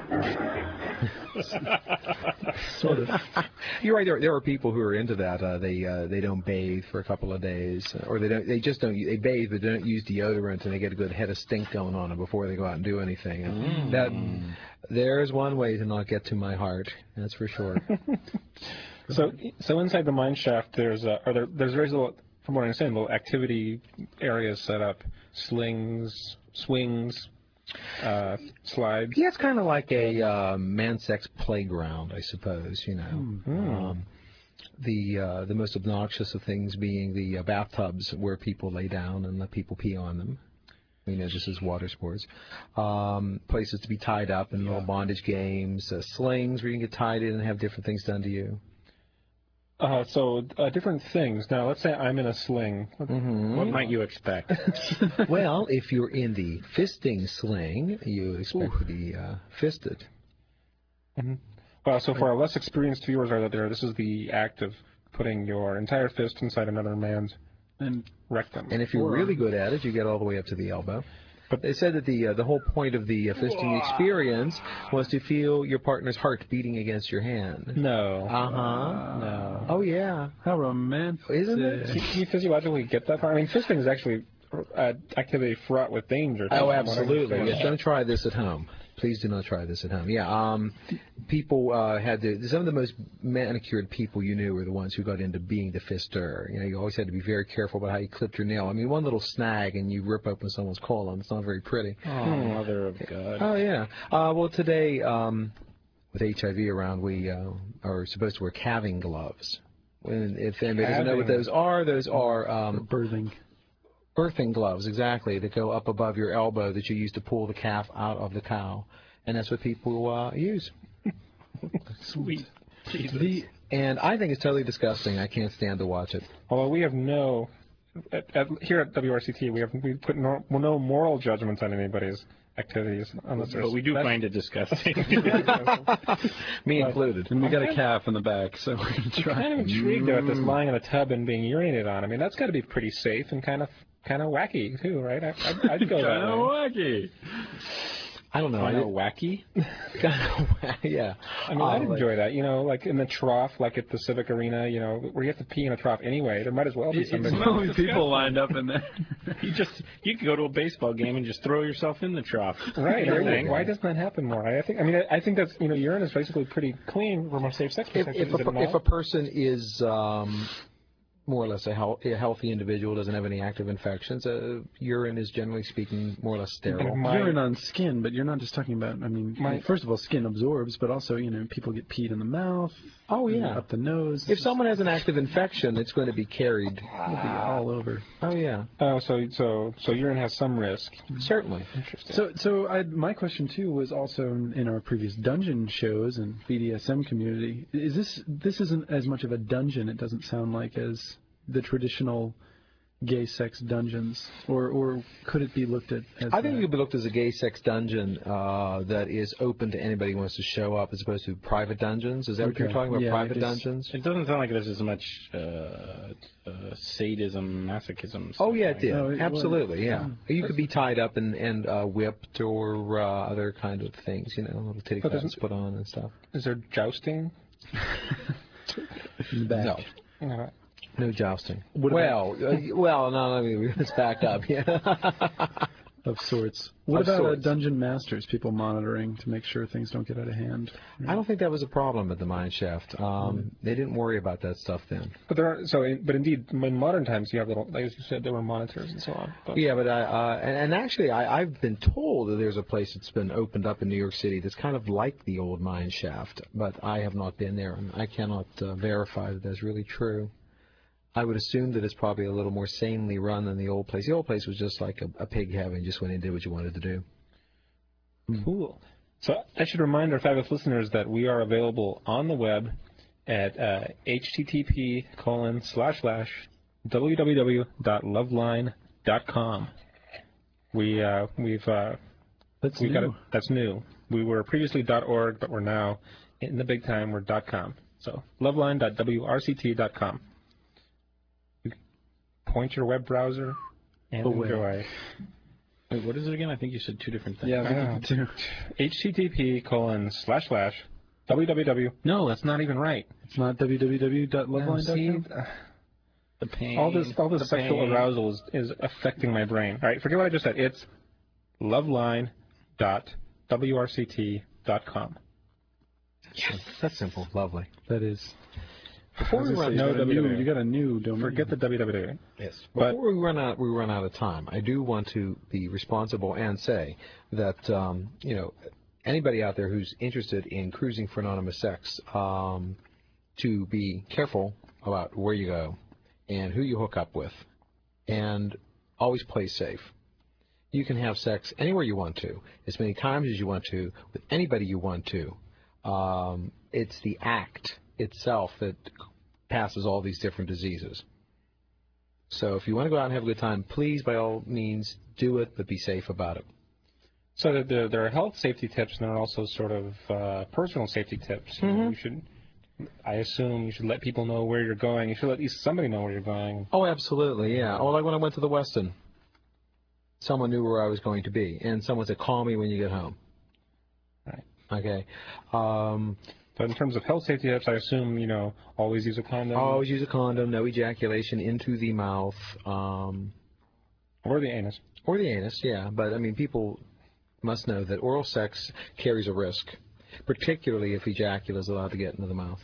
Sort of. You're right. There are people who are into that. They don't bathe for a couple of days, or they bathe but don't use deodorant, and they get a good head of stink going on them before they go out and do anything. And there's one way to not get to my heart. That's for sure. So inside the Mine Shaft, there's very little, from what I understand, little activity areas set up, slings, swings. Slides. Yeah, it's kind of like a man-sex playground, I suppose. The most obnoxious of things being the bathtubs where people lay down and let people pee on them. This is water sports. Places to be tied up in little bondage games, slings where you can get tied in and have different things done to you. Different things. Now, let's say I'm in a sling. What might you expect? Well, if you're in the fisting sling, you expect to be fisted. Well, so for our less experienced viewers out there, this is the act of putting your entire fist inside another man's rectum. And if you're really good at it, you get all the way up to the elbow. But they said that the whole point of the fisting experience was to feel your partner's heart beating against your hand. No. No. Oh, yeah. How romantic. Isn't it? Can you physiologically get that far? I mean, fisting is actually activity fraught with danger. Oh, absolutely. Yes, don't try this at home. Please do not try this at home. Yeah, people some of the most manicured people you knew were the ones who got into being the fister. You always had to be very careful about how you clipped your nail. I mean, one little snag and you rip open someone's colon. It's not very pretty. Oh, mother of God. Oh, yeah. Well, today, with HIV around, we are supposed to wear calving gloves. If anybody doesn't know what those are birthing gloves, exactly, that go up above your elbow that you use to pull the calf out of the cow. And that's what people use. Sweet. Jesus. And I think it's totally disgusting. I can't stand to watch it. Although we have here at WRCT, we put no moral judgments on anybody's activities. But we do find it disgusting. Me included. And we got a calf in the back, so we're going to try. I'm kind of intrigued at this lying in a tub and being urinated on. I mean, that's got to be pretty safe and kind of wacky, too, right? I'd go that way. Kind of wacky. I don't know. Kind of wacky? Yeah. I mean, I'd enjoy that. Like in the trough, like at the Civic Arena, where you have to pee in a trough anyway. There might as well be somebody. It's always people lined up in there. You could go to a baseball game and just throw yourself in the trough. Right. Why doesn't that happen more? I think that's, urine is basically pretty clean from a safe sex perspective. If a person is more or less a healthy individual, doesn't have any active infections. Urine is, generally speaking, more or less sterile. Urine on skin, but you're not just talking about, I mean, first of all, skin absorbs, but also, people get peed in the mouth. Oh, yeah. Up the nose. If someone has an active infection, it's going to be carried. It'll be all over. Oh, yeah. Oh, so urine has some risk. Certainly. Interesting. So my question, too, was also in our previous dungeon shows and BDSM community. This isn't as much of a dungeon, it doesn't sound like, as the traditional gay sex dungeons, or could it be looked at as I think it could be looked as a gay sex dungeon that is open to anybody who wants to show up, as opposed to private dungeons. Is that what you're talking about, yeah, private dungeons? It doesn't sound like there's as much sadism, masochism. Oh, yeah, it did. No, Absolutely, yeah. You could be tied up and whipped or other kind of things, little titty claps put on and stuff. Is there jousting? in the back? No. No jousting. What let's back up. Yeah. Of sorts. What about dungeon masters, people monitoring to make sure things don't get out of hand? I don't think that was a problem at the mine shaft. They didn't worry about that stuff then. But but indeed, in modern times, you have little, like you said, there were monitors and so on. But. Yeah, but actually, I've been told that there's a place that's been opened up in New York City that's kind of like the old mine shaft, but I have not been there, and I cannot verify that that's really true. I would assume that it's probably a little more sanely run than the old place. The old place was just like a pig heaven. You just went in and did what you wanted to do. Cool. So I should remind our fabulous listeners that we are available on the web at http://www.loveline.com. That's new. We were previously .org, but we're now in the big time. We're .com. So loveline.wrct.com. Point your web browser and enjoy. Wait, what is it again? I think you said two different things. Yeah, too. http://www. No, that's not even right. It's not www.loveline.com. The pain. All this sexual arousal is affecting my brain. All right, forget what I just said. It's loveline.wrct.com. Yes, that's simple. Lovely. That is. Before we run you got a new domain. Forget the www. Yes. Before we run out of time, I do want to be responsible and say that anybody out there who's interested in cruising for anonymous sex, to be careful about where you go and who you hook up with, and always play safe. You can have sex anywhere you want to, as many times as you want to, with anybody you want to. It's the act itself that passes all these different diseases. So if you want to go out and have a good time, please, by all means, do it, but be safe about it. So there are health safety tips, and there are also sort of personal safety tips. I assume you should let people know where you're going. You should let at least somebody know where you're going. Oh, absolutely, yeah. Oh, like when I went to the Westin, someone knew where I was going to be, and someone said, "Call me when you get home." Right. Okay. But in terms of health safety tips, I assume, always use a condom. Always use a condom, no ejaculation into the mouth. Or the anus. Or the anus, yeah. But, people must know that oral sex carries a risk, particularly if ejaculate is allowed to get into the mouth.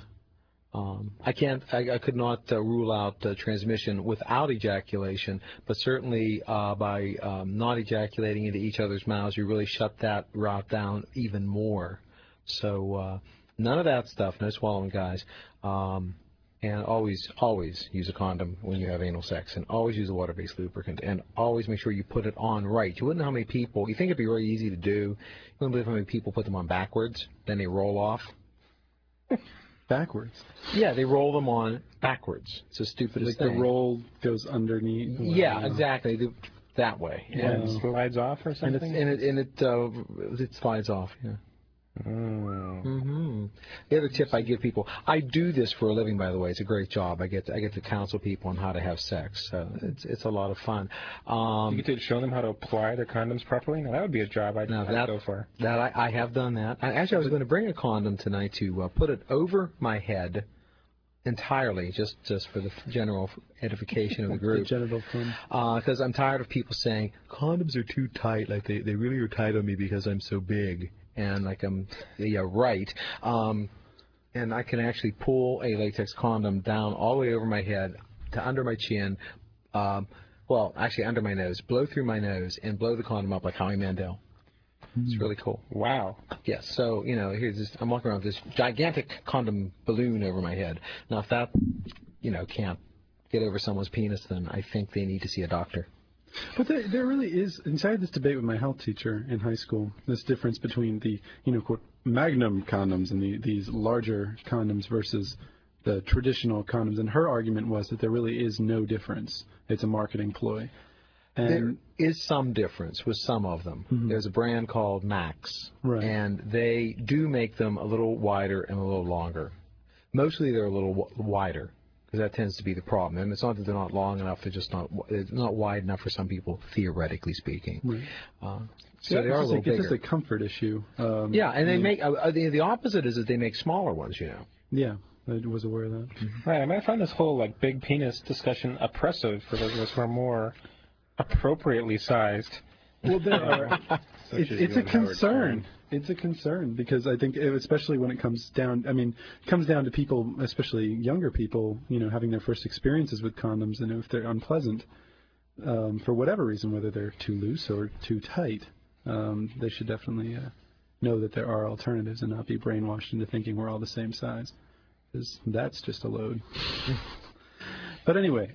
I could not rule out transmission without ejaculation, but certainly by not ejaculating into each other's mouths, you really shut that route down even more. So none of that stuff, no swallowing, guys. And always use a condom when you have anal sex, and always use a water-based lubricant, and always make sure you put it on right. You wouldn't know how many people, you think it'd be really easy to do, you wouldn't believe how many people put them on backwards, then they roll off. Backwards? Yeah, they roll them on backwards. It's the stupidest thing. Like the roll goes underneath? Yeah, exactly. That way. And it slides off or something? It slides off, yeah. The other tip I give people, I do this for a living, by the way. It's a great job. I get to counsel people on how to have sex. So it's a lot of fun. You get to show them how to apply their condoms properly? Now, that would be a job I'd go for. I have done that. I was going to bring a condom tonight to put it over my head entirely, just for the general edification of the group. The genital fun. Because I'm tired of people saying, condoms are too tight, like they really are tight on me because I'm so big. And right. And I can actually pull a latex condom down all the way over my head to under my chin, well, actually under my nose, blow through my nose, and blow the condom up like Howie Mandel. It's really cool. Wow. Yes. So, here's this, I'm walking around with this gigantic condom balloon over my head. Now, if that, can't get over someone's penis, then I think they need to see a doctor. But there really is, and so I had this debate with my health teacher in high school, this difference between the, quote, magnum condoms and these larger condoms versus the traditional condoms. And her argument was that there really is no difference. It's a marketing ploy. And there is some difference with some of them. Mm-hmm. There's a brand called Max, right. And they do make them a little wider and a little longer. Mostly they're a little wider, because that tends to be the problem. And it's not that they're not long enough; they're just not wide enough for some people, theoretically speaking. Right. So they are a little bigger. It's just a comfort issue. Yeah, and they make the opposite is that they make smaller ones. Yeah. I was aware of that. Mm-hmm. Right. I mean, I find this whole big penis discussion oppressive for those of us who are more appropriately sized. Well, there are. It's a concern. It's a concern because I think, especially when it comes down, to people, especially younger people, having their first experiences with condoms, and if they're unpleasant, for whatever reason, whether they're too loose or too tight, they should definitely know that there are alternatives and not be brainwashed into thinking we're all the same size, because that's just a load. But anyway.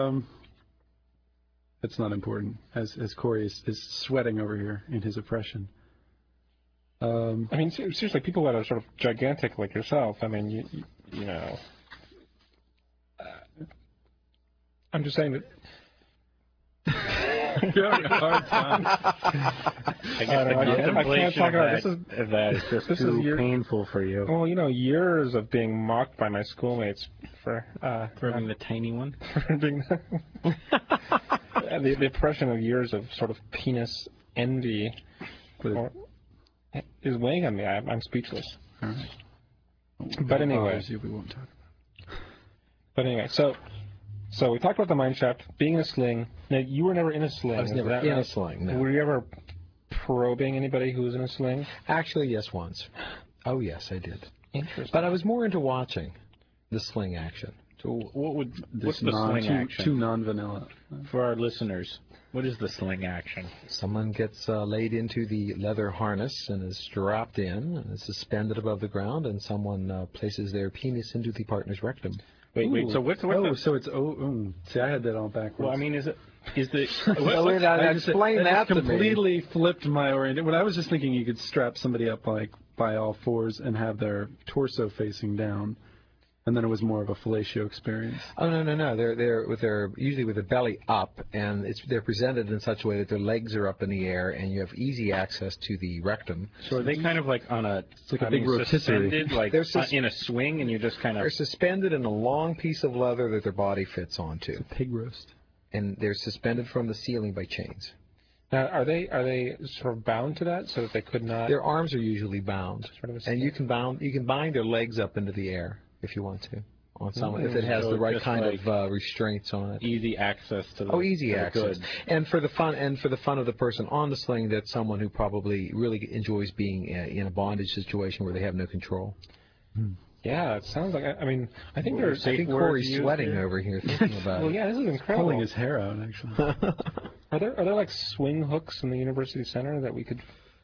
It's not important, as Corey is sweating over here in his oppression. Seriously, people that are sort of gigantic like yourself, you know, I'm just saying that. You're having a hard time. I guess the contemplation of that is just too painful for you. Well, years of being mocked by my schoolmates for being the tiny one. For being the oppression of years of sort of penis envy is weighing on me. I'm speechless. All right. But anyway, we won't talk about it. But anyway, so we talked about the mine shaft, being in a sling. Now, you were never in a sling. I was never in a sling, no. Were you ever probing anybody who was in a sling? Actually, yes, once. Oh, yes, I did. Interesting. But I was more into watching the sling action. So what's the sling action? Too non-vanilla. For our listeners, what is the sling action? Someone gets laid into the leather harness and is strapped in and is suspended above the ground, and someone places their penis into the partner's rectum. Wait. So what's so it's see, I had that all backwards. Well, is the explain that to me. Completely flipped my orientation. When I was just thinking you could strap somebody up by all fours and have their torso facing down. And then it was more of a fellatio experience. Oh no! They're usually with their belly up, and they're presented in such a way that their legs are up in the air, and you have easy access to the rectum. So are they kind of like on a big rotisserie, suspended, in a swing, and you just kind of? They're suspended in a long piece of leather that their body fits onto. It's a pig roast. And they're suspended from the ceiling by chains. Now, are they sort of bound to that so that they could not? Their arms are usually bound, and you can bind their legs up into the air. If you want to, on someone, if it has the right kind of restraints on it. Easy access to the easy access. Good. And for the fun of the person on the sling, that's someone who probably really enjoys being in a bondage situation where they have no control. Yeah, it sounds like. I think there's. I think Corey's sweating over here thinking about it. Well, yeah, this is incredible. Pulling his hair out, actually. Are there like swing hooks in the University Center that we could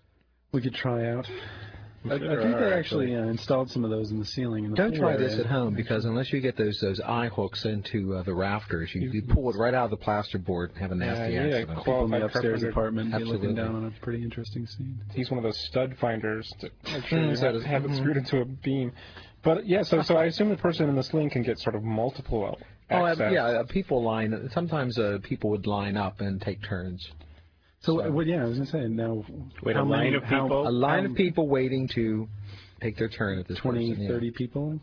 try out? I think they actually installed some of those in the ceiling. Don't try this at home, because unless you get those eye hooks into the rafters, you pull it right out of the plasterboard and have a nasty accident. People in the upstairs apartment be looking down on a pretty interesting scene. He's one of those stud finders to make sure you have it screwed into a beam. But yeah, so I assume the person in the sling can get sort of multiple access. Sometimes people would line up and take turns. So, I was going to say, now... Wait, a line of people waiting to take their turn at this 20, 30 people?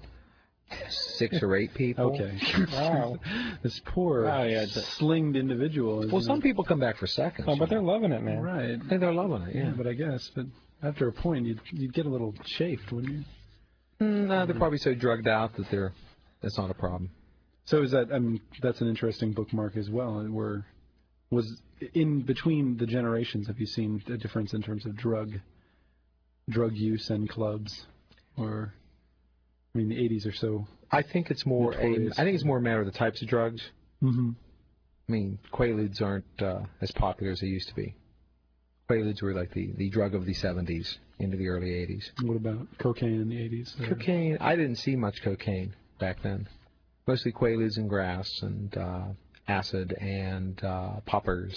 6 or 8 people. Okay. Wow. This poor slinged individual. Well, some people come back for seconds. Oh, but they're loving it, man. Right. They're loving it, yeah. But I guess, after a point, you'd get a little chafed, wouldn't you? No, they're probably so drugged out that that's not a problem. So is that, that's an interesting bookmark as well, was in between the generations, have you seen a difference in terms of drug use and clubs? Or, the 80s or so. I think it's more a matter of the types of drugs. Mm-hmm. I mean, Quaaludes aren't as popular as they used to be. Quaaludes were like the drug of the 70s into the early 80s. What about cocaine in the 80s? Cocaine, I didn't see much cocaine back then. Mostly Quaaludes and grass and acid and poppers.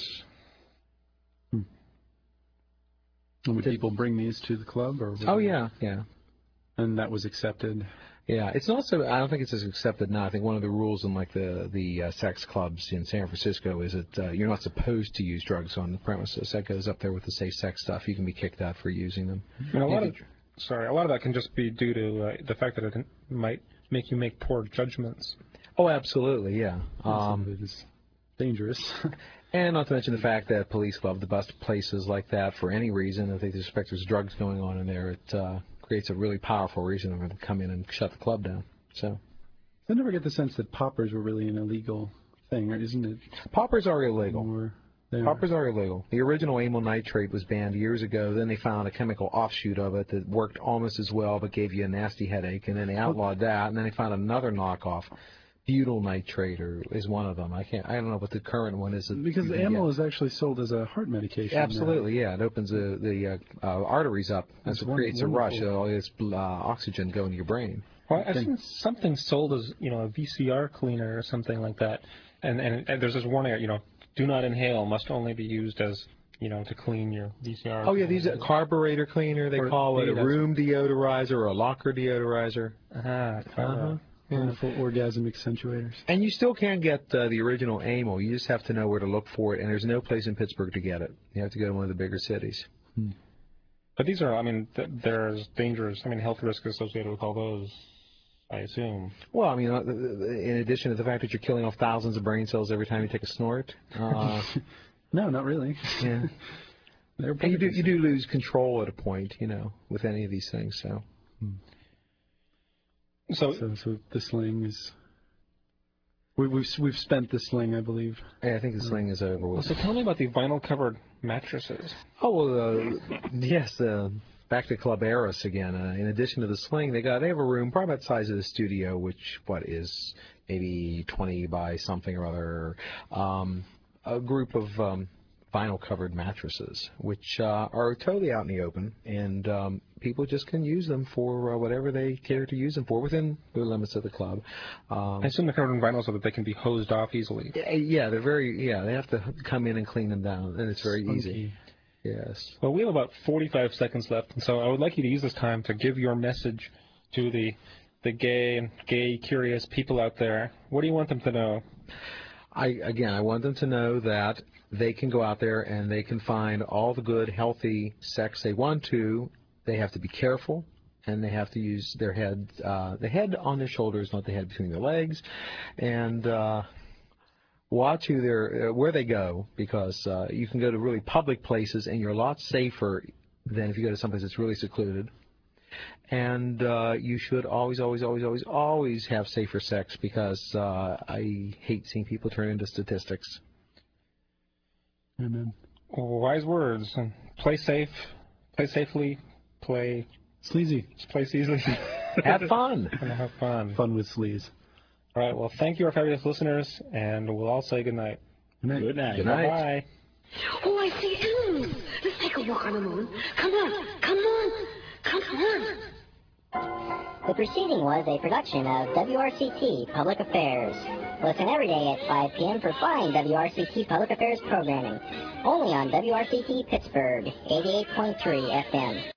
Would people bring these to the club? Or Oh, yeah. And that was accepted? Yeah, it's not so. I don't think it's as accepted now. I think one of the rules in like the sex clubs in San Francisco is that you're not supposed to use drugs on the premises. That goes up there with the safe sex stuff. You can be kicked out for using them. And a lot of that can just be due to the fact that it might make you make poor judgments. Oh, absolutely, yeah. It is dangerous. And not to mention the fact that police love to bust places like that for any reason. If they suspect there's drugs going on in there, it creates a really powerful reason for them to come in and shut the club down. So, I never get the sense that poppers were really an illegal thing, or isn't it? Poppers are illegal. Poppers are illegal. The original amyl nitrate was banned years ago. Then they found a chemical offshoot of it that worked almost as well but gave you a nasty headache, and then they outlawed that. And then they found another knockoff. Butyl nitrate is one of them. I don't know what the current one is. Because amyl is actually sold as a heart medication. Absolutely, yeah. It opens the arteries up as it creates a rush. All this oxygen going to your brain. Well, I've seen something sold as a VCR cleaner or something like that, and there's this warning, do not inhale, must only be used as to clean your VCR. Oh yeah, these are carburetor cleaner. They call it a room deodorizer or a locker deodorizer. Wonderful orgasm accentuators. And you still can get the original amyl. You just have to know where to look for it, and there's no place in Pittsburgh to get it. You have to go to one of the bigger cities. But these are, there's dangerous, health risks associated with all those, I assume. Well, in addition to the fact that you're killing off thousands of brain cells every time you take a snort. No, not really. Yeah. And you do lose control at a point, with any of these things, so... So the sling is. We've spent the sling, I believe. Yeah, I think the sling is over with. So tell me about the vinyl-covered mattresses. Oh well, yes. Back to Club Eros again. In addition to the sling, they have a room probably about the size of the studio, which is maybe 20 by something or other. A group of vinyl-covered mattresses, which are totally out in the open, and people just can use them for whatever they care to use them for within the limits of the club. I assume they're covered in vinyl so that they can be hosed off easily. Yeah, they have to come in and clean them down, and it's very easy. Yes. Well, we have about 45 seconds left, and so I would like you to use this time to give your message to the gay, curious people out there. What do you want them to know? I want them to know that they can go out there and they can find all the good, healthy sex they want to. They have to be careful, and they have to use their head, the head on their shoulders, not the head between their legs, and watch where they go, because you can go to really public places and you're a lot safer than if you go to someplace that's really secluded. And you should always have safer sex, because I hate seeing people turn into statistics. Amen. Wise words. Play safe. Play safely. Play sleazy. Play sleazy. Have fun. Have fun. Fun with sleaze. All right. Well, thank you, our fabulous listeners, and we'll all say good night. Good night. Good night. Good night. Bye. Oh, I see the moon. Let's take a walk on the moon. Come on. Come on. Come on. The preceding was a production of WRCT Public Affairs. Listen every day at 5 p.m. for fine WRCT Public Affairs programming. Only on WRCT Pittsburgh, 88.3 FM.